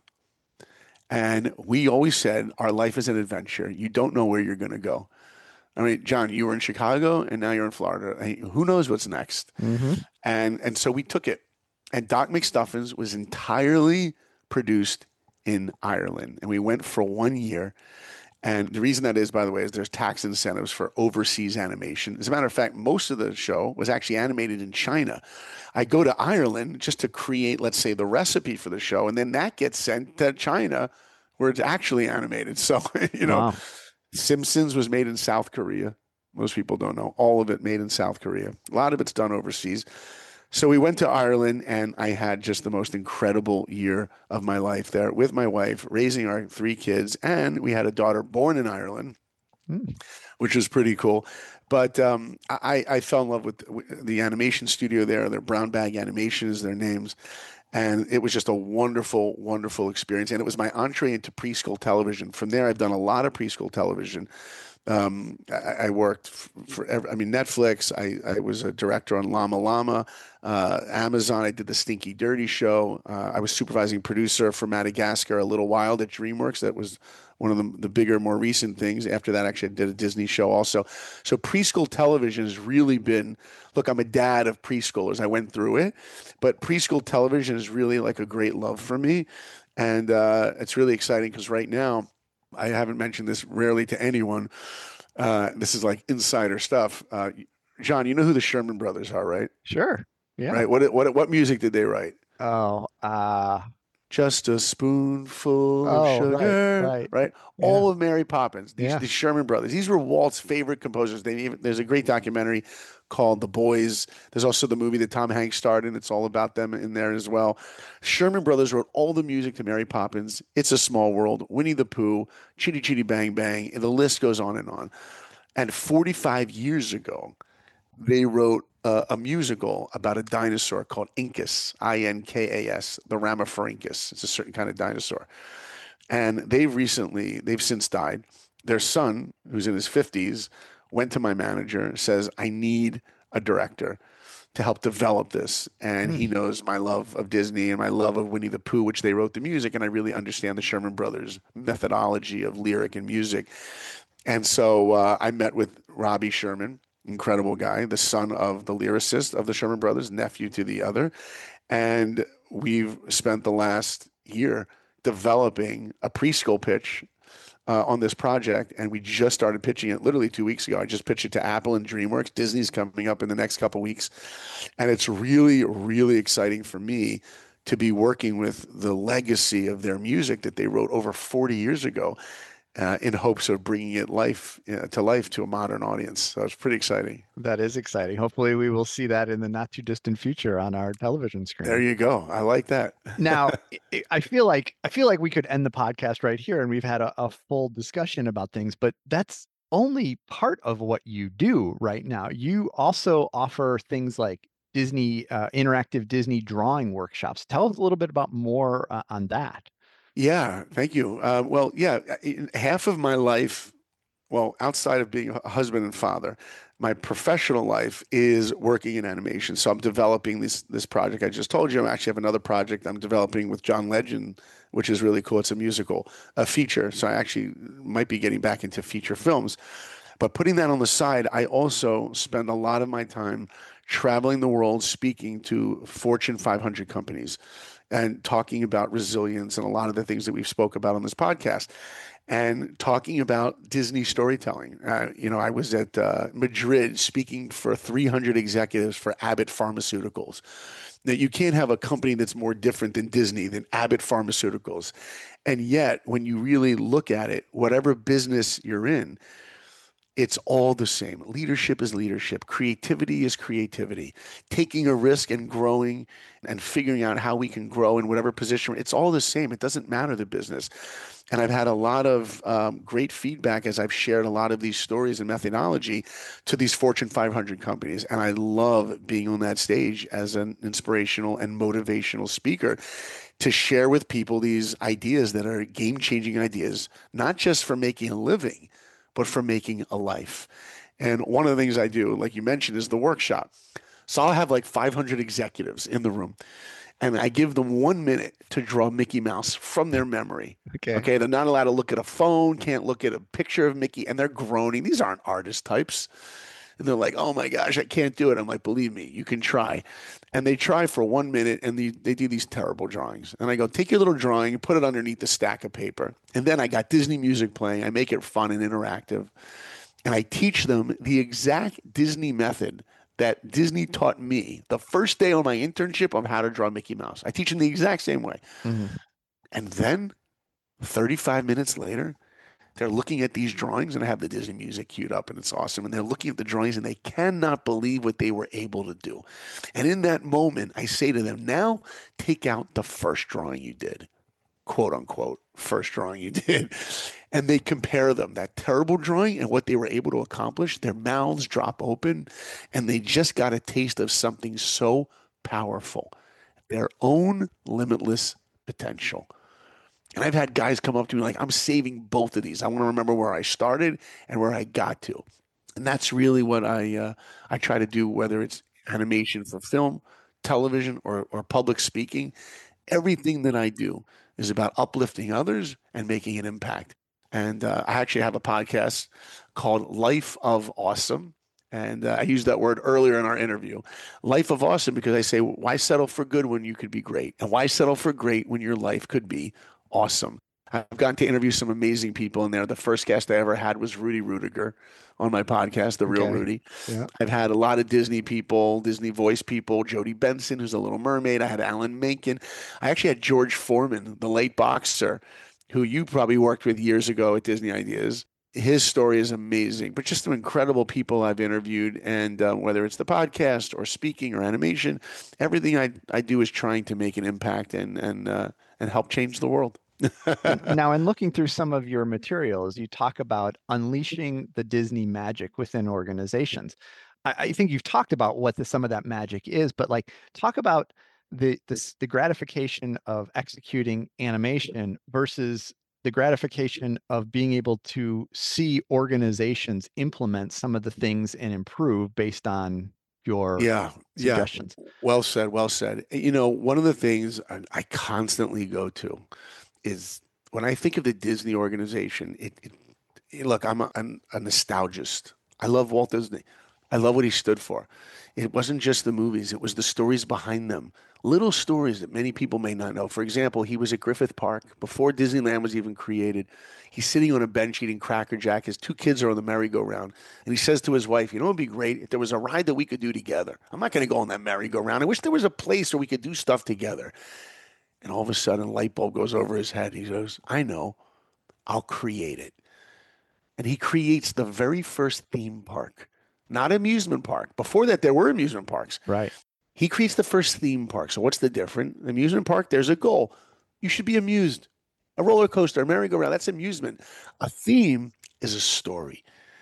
And we always said our life is an adventure. You don't know where you're going to go. I mean, John, you were in Chicago and now you're in Florida. I mean, who knows what's next? Mm-hmm. And and so we took it. And Doc McStuffins was entirely produced in Ireland. And we went for one year. And the reason that is, by the way, is there's tax incentives for overseas animation. As a matter of fact, most of the show was actually animated in China. I go to Ireland just to create, let's say, the recipe for the show, and then that gets sent to China where it's actually animated. So, you know, wow. Simpsons was made in South Korea. Most people don't know. All of it made in South Korea. A lot of it's done overseas. So we went to Ireland, and I had just the most incredible year of my life there with my wife, raising our three kids, and we had a daughter born in Ireland, mm. which was pretty cool. But um, I, I fell in love with the animation studio there. Their Brown Bag Animation is their names. And it was just a wonderful, wonderful experience. And it was my entree into preschool television. From there, I've done a lot of preschool television. Um, I, I worked for, I mean, Netflix. I, I was a director on Llama Llama, uh, Amazon. I did the Stinky Dirty Show. Uh, I was supervising producer for Madagascar a little while at DreamWorks. That was one of the, the bigger, more recent things. After that, actually, I did a Disney show also. So preschool television has really been, look, I'm a dad of preschoolers. I went through it, but preschool television is really like a great love for me. And uh, it's really exciting because right now, I haven't mentioned this rarely to anyone. Uh, this is like insider stuff. Uh, John, you know who the Sherman Brothers are, right? Sure. Yeah. Right. What what what music did they write? Oh, uh, just a spoonful of oh, sugar. Right. right. right? Yeah. All of Mary Poppins. These Yeah. the Sherman Brothers. These were Walt's favorite composers. They even there's a great documentary called The Boys. There's also the movie that Tom Hanks starred in. It's all about them in there as well. Sherman Brothers wrote all the music to Mary Poppins, It's a Small World, Winnie the Pooh, Chitty Chitty Bang Bang, and the list goes on and on. And forty-five years ago, they wrote uh, a musical about a dinosaur called Inkas, I N K A S, the Rhamphorhynchus. It's a certain kind of dinosaur. And they've recently, they've since died. Their son, who's in his fifties, went to my manager, says, I need a director to help develop this. And mm. he knows my love of Disney and my love of Winnie the Pooh, which they wrote the music. And I really understand the Sherman Brothers methodology of lyric and music. And so uh, I met with Robbie Sherman, incredible guy, the son of the lyricist of the Sherman Brothers, nephew to the other. And we've spent the last year developing a preschool pitch uh, on this project, and we just started pitching it literally two weeks ago. I just pitched it to Apple and DreamWorks. Disney's coming up in the next couple of weeks, and it's really, really exciting for me to be working with the legacy of their music that they wrote over forty years ago, uh, in hopes of bringing it life uh, to life to a modern audience. So it's pretty exciting. That is exciting. Hopefully, we will see that in the not too distant future on our television screen. There you go. I like that. Now, I- I feel like I feel like we could end the podcast right here, and we've had a, a full discussion about things, but that's only part of what you do right now. You also offer things like Disney uh, interactive Disney drawing workshops. Tell us a little bit about more uh, on that. Yeah, thank you. Uh, well, yeah, in half of my life, well, outside of being a husband and father, my professional life is working in animation. So I'm developing this this project I just told you. I actually have another project I'm developing with John Legend, which is really cool. It's a musical, a feature. So I actually might be getting back into feature films. But putting that on the side, I also spend a lot of my time traveling the world, speaking to Fortune five hundred companies and talking about resilience and a lot of the things that we've spoke about on this podcast, and talking about Disney storytelling. Uh, you know, I was at uh, Madrid speaking for three hundred executives for Abbott Pharmaceuticals. Now, you can't have a company that's more different than Disney, than Abbott Pharmaceuticals. And yet, when you really look at it, whatever business you're in, it's all the same. Leadership is leadership. Creativity is creativity. Taking a risk and growing and figuring out how we can grow in whatever position. It's all the same. It doesn't matter the business. And I've had a lot of um, great feedback as I've shared a lot of these stories and methodology to these Fortune five hundred companies. And I love being on that stage as an inspirational and motivational speaker to share with people these ideas that are game-changing ideas, not just for making a living, but for making a life. And one of the things I do, like you mentioned, is the workshop. So I'll have like five hundred executives in the room, and I give them one minute to draw Mickey Mouse from their memory. Okay. Okay. They're not allowed to look at a phone, can't look at a picture of Mickey, and they're groaning. These aren't artist types. And they're like, oh my gosh, I can't do it. I'm like, believe me, you can try. And they try for one minute, and they, they do these terrible drawings. And I go, take your little drawing and put it underneath the stack of paper. And then I got Disney music playing. I make it fun and interactive. And I teach them the exact Disney method that Disney taught me the first day on my internship on how to draw Mickey Mouse. I teach them the exact same way. Mhm. And then thirty-five minutes later, they're looking at these drawings, and I have the Disney music queued up, and it's awesome. And they're looking at the drawings, and they cannot believe what they were able to do. And in that moment, I say to them, now take out the first drawing you did, quote unquote, first drawing you did. And they compare them, that terrible drawing and what they were able to accomplish. Their mouths drop open, and they just got a taste of something so powerful, their own limitless potential. And I've had guys come up to me like, I'm saving both of these. I want to remember where I started and where I got to. And that's really what I uh, I try to do, whether it's animation for film, television, or, or public speaking. Everything that I do is about uplifting others and making an impact. And uh, I actually have a podcast called Life of Awesome. And uh, I used that word earlier in our interview. Life of Awesome, because I say, why settle for good when you could be great? And why settle for great when your life could be awesome? I've gotten to interview some amazing people in there. The first guest I ever had was Rudy Rudiger on my podcast, The Real Okay. Rudy. Yeah. I've had a lot of Disney people, Disney voice people, Jodie Benson, who's a Little Mermaid. I had Alan Menken. I actually had George Foreman, the late boxer, who you probably worked with years ago at Disney Ideas. His story is amazing, but just some incredible people I've interviewed. And uh, whether it's the podcast or speaking or animation, everything I, I do is trying to make an impact and, and, uh, and help change the world. Now, in looking through some of your materials, you talk about unleashing the Disney magic within organizations. I, I think you've talked about what the, some of that magic is, but like talk about the this, the gratification of executing animation versus the gratification of being able to see organizations implement some of the things and improve based on your Yeah, yeah. suggestions. Well said, well said. You know, one of the things I, I constantly go to is when I think of the Disney organization, it, it, it- look, I'm a, I'm a nostalgist. I love Walt Disney, I love what he stood for. It wasn't just the movies, it was the stories behind them. Little stories that many people may not know. For example, he was at Griffith Park before Disneyland was even created. He's sitting on a bench eating Cracker Jack. His two kids are on the merry-go-round. And he says to his wife, you know, it'd be great if there was a ride that we could do together. I'm not going to go on that merry-go-round. I wish there was a place where we could do stuff together. And all of a sudden, a light bulb goes over his head. He goes, I know. I'll create it. And he creates the very first theme park, not amusement park. Before that, there were amusement parks. Right. He creates the first theme park. So what's the difference? Amusement park, there's a goal. You should be amused. A roller coaster, a merry-go-round, that's amusement. A theme is a story.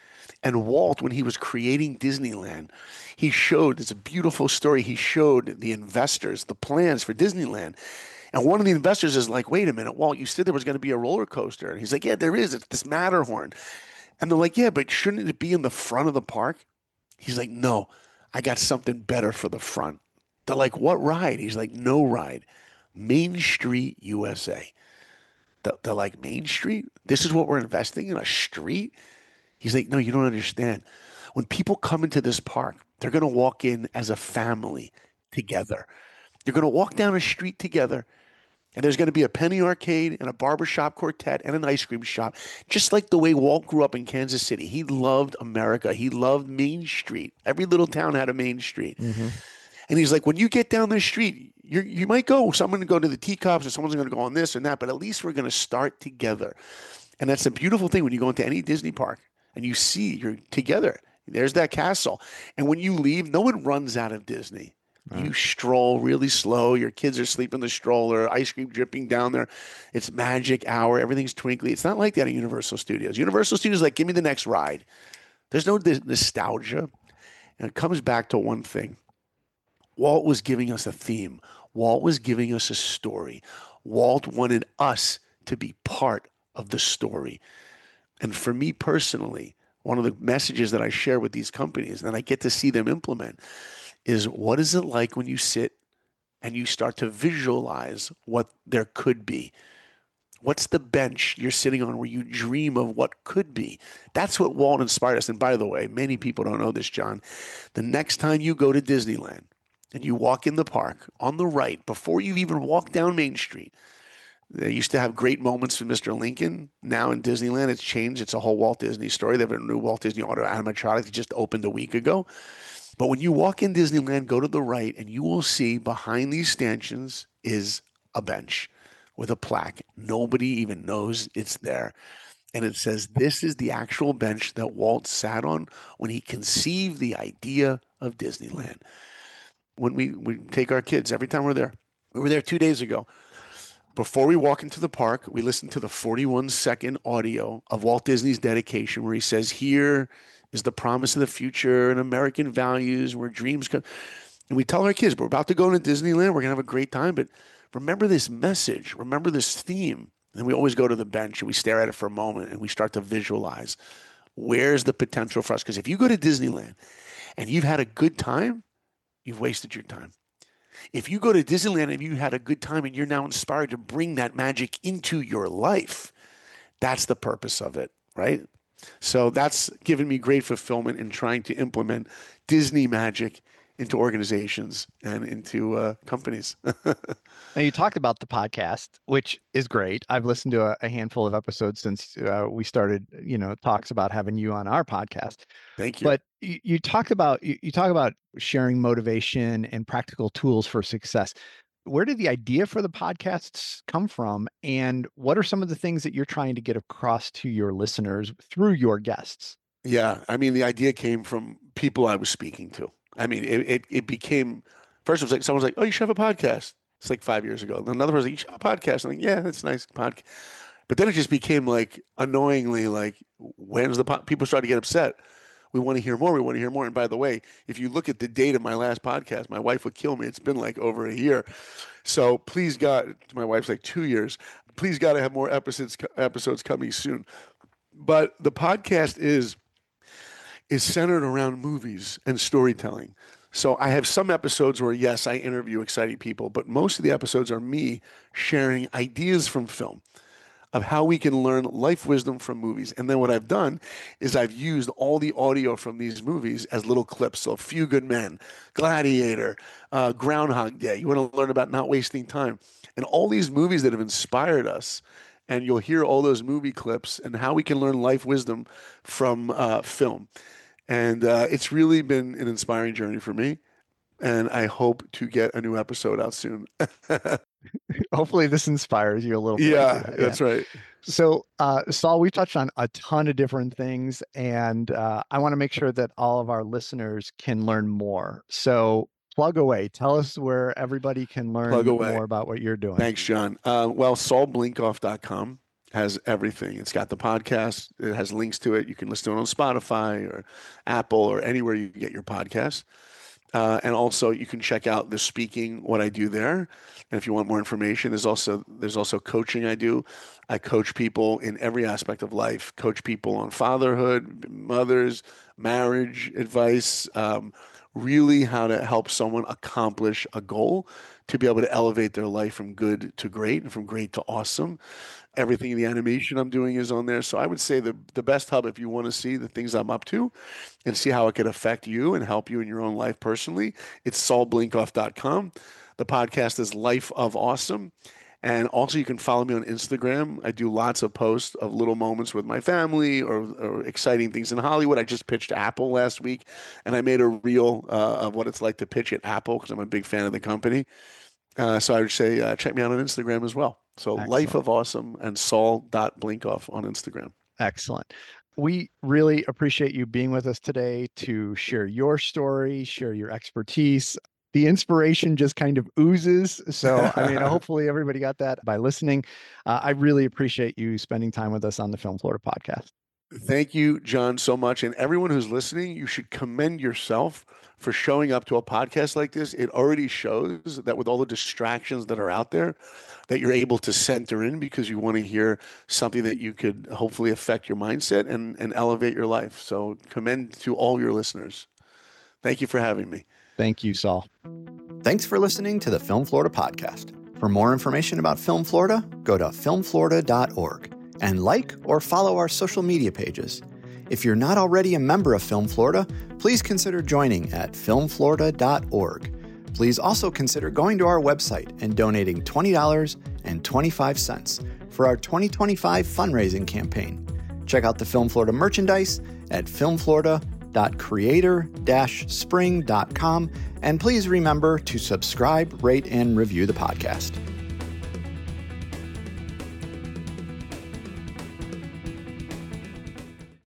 And Walt, when he was creating Disneyland, he showed, it's a beautiful story, he showed the investors the plans for Disneyland. And one of the investors is like, wait a minute, Walt, you said there was going to be a roller coaster. And he's like, yeah, there is. It's this Matterhorn. And they're like, yeah, but shouldn't it be in the front of the park? He's like, no, I got something better for the front. They're like, what ride? He's like, no ride. Main Street U S A. They're like, Main Street? This is what we're investing in, a street? He's like, no, you don't understand. When people come into this park, they're going to walk in as a family together. You're going to walk down a street together, and there's going to be a penny arcade and a barbershop quartet and an ice cream shop, just like the way Walt grew up in Kansas City. He loved America. He loved Main Street. Every little town had a Main Street. Mm-hmm. And he's like, when you get down the street, you you might go, someone to go to the teacups, or someone's going to go on this and that, but at least we're going to start together. And that's a beautiful thing when you go into any Disney park and you see you're together. There's that castle. And when you leave, no one runs out of Disney. Right. You stroll really slow. Your kids are sleeping in the stroller, ice cream dripping down there. It's magic hour. Everything's twinkly. It's not like that at Universal Studios. Universal Studios is like, give me the next ride. There's no nostalgia. And it comes back to one thing. Walt was giving us a theme. Walt was giving us a story. Walt wanted us to be part of the story. And for me personally, one of the messages that I share with these companies and I get to see them implement is, what is it like when you sit and you start to visualize what there could be? What's the bench you're sitting on where you dream of what could be? That's what Walt inspired us. And by the way, many people don't know this, John. The next time you go to Disneyland and you walk in the park, on the right, before you even walk down Main Street, they used to have great moments with Mister Lincoln. Now in Disneyland, it's changed. It's a whole Walt Disney story. They have a new Walt Disney Auto animatronic that just opened a week ago. But when you walk in Disneyland, go to the right, and you will see behind these stanchions is a bench with a plaque. Nobody even knows it's there. And it says, this is the actual bench that Walt sat on when he conceived the idea of Disneyland. When we, we take our kids, every time we're there, we were there two days ago. Before we walk into the park, we listen to the forty-one second audio of Walt Disney's dedication, where he says, here is the promise of the future and American values, where dreams come. And we tell our kids, we're about to go to Disneyland. We're going to have a great time. But remember this message. Remember this theme. And we always go to the bench and we stare at it for a moment and we start to visualize, where's the potential for us? Because if you go to Disneyland and you've had a good time, you've wasted your time. If you go to Disneyland and you had a good time and you're now inspired to bring that magic into your life, that's the purpose of it, right? So that's given me great fulfillment in trying to implement Disney magic into organizations and into uh, companies. Now, you talked about the podcast, which is great. I've listened to a, a handful of episodes since uh, we started, you know, talks about having you on our podcast. Thank you. But you, you talk about you, you talk about sharing motivation and practical tools for success. Where did the idea for the podcasts come from? And what are some of the things that you're trying to get across to your listeners through your guests? Yeah. I mean, the idea came from people I was speaking to. I mean, it, it, it became, first it was like, someone's like, oh, you should have a podcast. It's like five years ago. And another person, like, you should have a podcast. I'm like, yeah, that's nice. Podcast. But then it just became like annoyingly like, when's the po-? People started to get upset. We want to hear more. We want to hear more. And by the way, if you look at the date of my last podcast, my wife would kill me. It's been like over a year. So please God, my wife's like two years. Please God, I have more episodes episodes coming soon. But the podcast is is centered around movies and storytelling. So I have some episodes where, yes, I interview exciting people, but most of the episodes are me sharing ideas from film. of how we can learn life wisdom from movies. And then what I've done is I've used all the audio from these movies as little clips. So A Few Good Men, Gladiator, uh, Groundhog Day. You want to learn about not wasting time. And all these movies that have inspired us. And you'll hear all those movie clips and how we can learn life wisdom from uh, film. And uh, it's really been an inspiring journey for me. And I hope to get a new episode out soon. Hopefully this inspires you a little bit. Yeah, yeah. That's right. So, uh, Saul, we've touched on a ton of different things, and uh, I want to make sure that all of our listeners can learn more. So plug away. Tell us where everybody can learn more about what you're doing. Thanks, John. Uh, well, saul blinkoff dot com has everything. It's got the podcast. It has links to it. You can listen to it on Spotify or Apple or anywhere you get your podcast. Uh, and also, you can check out the speaking, what I do there. And if you want more information, there's also there's also coaching I do. I coach people in every aspect of life. Coach people on fatherhood, mothers, marriage advice, um, really how to help someone accomplish a goal to be able to elevate their life from good to great and from great to awesome. Everything in the animation I'm doing is on there. So I would say the, the best hub, if you want to see the things I'm up to and see how it could affect you and help you in your own life personally, it's saul blinkoff dot com. The podcast is Life of Awesome. And also you can follow me on Instagram. I do lots of posts of little moments with my family or, or exciting things in Hollywood. I just pitched Apple last week, and I made a reel uh, of what it's like to pitch at Apple because I'm a big fan of the company. Uh, so I would say uh, check me out on Instagram as well. So Excellent. Life of Awesome and saul dot blinkoff on Instagram. Excellent. We really appreciate you being with us today to share your story, share your expertise. The inspiration just kind of oozes. So, I mean, hopefully everybody got that by listening. Uh, I really appreciate you spending time with us on the Film Florida podcast. Thank you, John, so much. And everyone who's listening, you should commend yourself for showing up to a podcast like this. It already shows that with all the distractions that are out there, that you're able to center in because you want to hear something that you could hopefully affect your mindset and, and elevate your life. So commend to all your listeners. Thank you for having me. Thank you, Saul. Thanks for listening to the Film Florida podcast. For more information about Film Florida, go to film florida dot org and like or follow our social media pages. If you're not already a member of Film Florida, please consider joining at film florida dot org. Please also consider going to our website and donating twenty dollars and twenty-five cents for our twenty twenty-five fundraising campaign. Check out the Film Florida merchandise at film florida dot creator dash spring dot com, and please remember to subscribe, rate, and review the podcast.